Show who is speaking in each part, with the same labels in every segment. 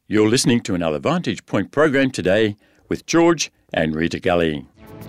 Speaker 1: You're listening to another Vantage Point program today with George and Rita Gully.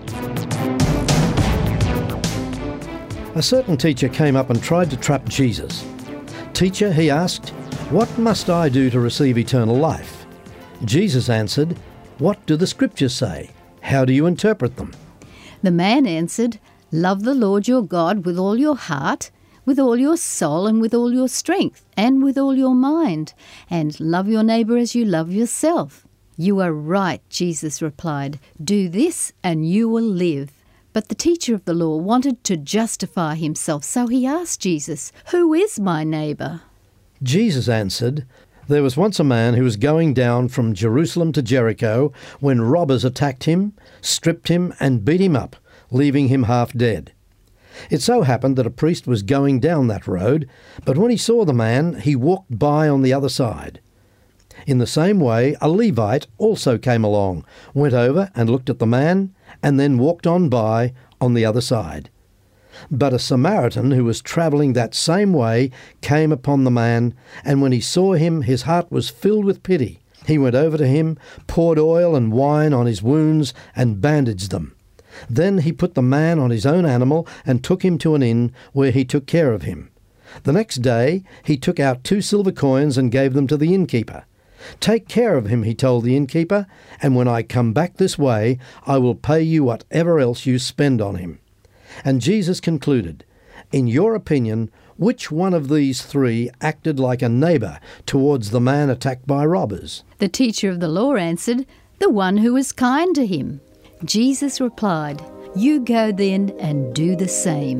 Speaker 2: A certain teacher came up and tried to trap Jesus. "Teacher," he asked, "what must I do to receive eternal life?" Jesus answered, "What do the Scriptures say? How do you interpret them?"
Speaker 3: The man answered, "Love the Lord your God with all your heart, with all your soul, and with all your strength, and with all your mind, and love your neighbour as you love yourself." "You are right," Jesus replied. "Do this and you will live." But the teacher of the law wanted to justify himself, so he asked Jesus, "Who is my neighbour?"
Speaker 2: Jesus answered, "There was once a man who was going down from Jerusalem to Jericho when robbers attacked him, stripped him, and beat him up, leaving him half dead. It so happened that a priest was going down that road, but when he saw the man, he walked by on the other side. In the same way, a Levite also came along, went over and looked at the man, and then walked on by on the other side. But a Samaritan who was travelling that same way came upon the man, and when he saw him, his heart was filled with pity. He went over to him, poured oil and wine on his wounds, and bandaged them. Then he put the man on his own animal and took him to an inn where he took care of him. The next day he took out 2 silver coins and gave them to the innkeeper. 'Take care of him,' he told the innkeeper, 'and when I come back this way, I will pay you whatever else you spend on him.' And Jesus concluded, 'In your opinion, which one of these 3 acted like a neighbour towards the man attacked by robbers?'
Speaker 3: The teacher of the law answered, "The one who was kind to him." Jesus replied, "You go then and do the same."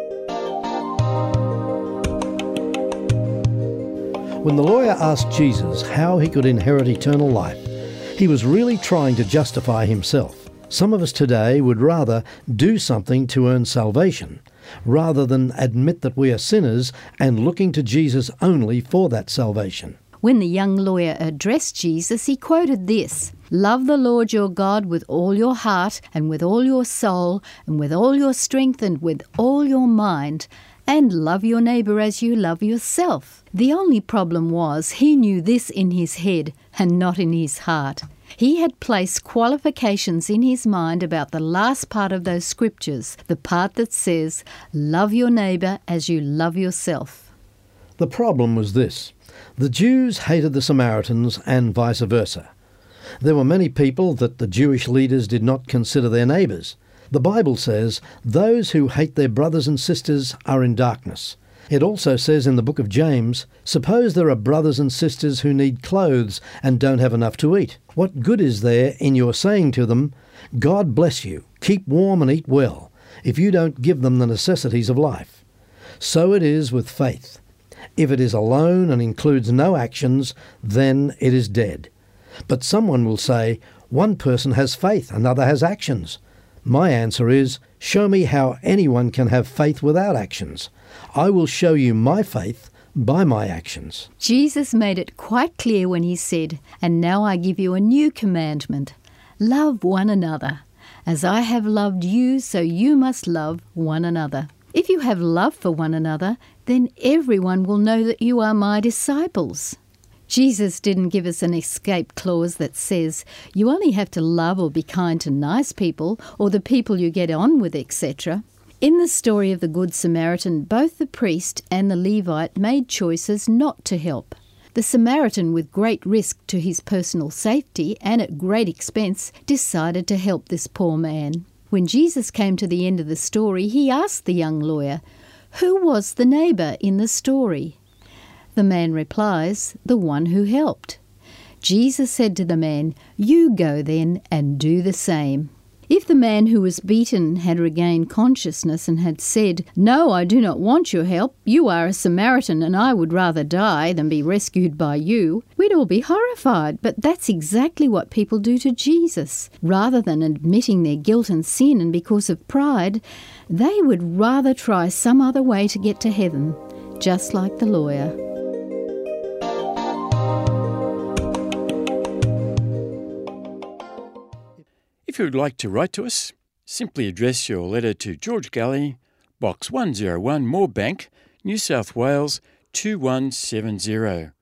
Speaker 2: When the lawyer asked Jesus how he could inherit eternal life, he was really trying to justify himself. Some of us today would rather do something to earn salvation, rather than admit that we are sinners and looking to Jesus only for that salvation.
Speaker 3: When the young lawyer addressed Jesus, he quoted this, "Love the Lord your God with all your heart, and with all your soul, and with all your strength, and with all your mind, and love your neighbour as you love yourself." The only problem was he knew this in his head and not in his heart. He had placed qualifications in his mind about the last part of those scriptures, the part that says, "Love your neighbour as you love yourself."
Speaker 2: The problem was this. The Jews hated the Samaritans and vice versa. There were many people that the Jewish leaders did not consider their neighbours. The Bible says, "Those who hate their brothers and sisters are in darkness." It also says in the book of James, "Suppose there are brothers and sisters who need clothes and don't have enough to eat. What good is there in your saying to them, 'God bless you, keep warm and eat well,' if you don't give them the necessities of life?" So it is with faith. If it is alone and includes no actions, then it is dead. But someone will say, "One person has faith, another has actions." My answer is, show me how anyone can have faith without actions. I will show you my faith by my actions.
Speaker 3: Jesus made it quite clear when he said, "And now I give you a new commandment. Love one another. As I have loved you, so you must love one another." If you have love for one another, then everyone will know that you are my disciples. Jesus didn't give us an escape clause that says you only have to love or be kind to nice people or the people you get on with, etc. In the story of the Good Samaritan, both the priest and the Levite made choices not to help. The Samaritan, with great risk to his personal safety and at great expense, decided to help this poor man. When Jesus came to the end of the story, he asked the young lawyer, "Who was the neighbour in the story?" The man replies, "The one who helped." Jesus said to the man, "You go then and do the same." If the man who was beaten had regained consciousness and had said, "No, I do not want your help. You are a Samaritan and I would rather die than be rescued by you," we'd all be horrified. But that's exactly what people do to Jesus. Rather than admitting their guilt and sin and because of pride, they would rather try some other way to get to heaven, just like the lawyer.
Speaker 1: If you would like to write to us, simply address your letter to George Gully, Box 101 Moorebank, New South Wales 2170.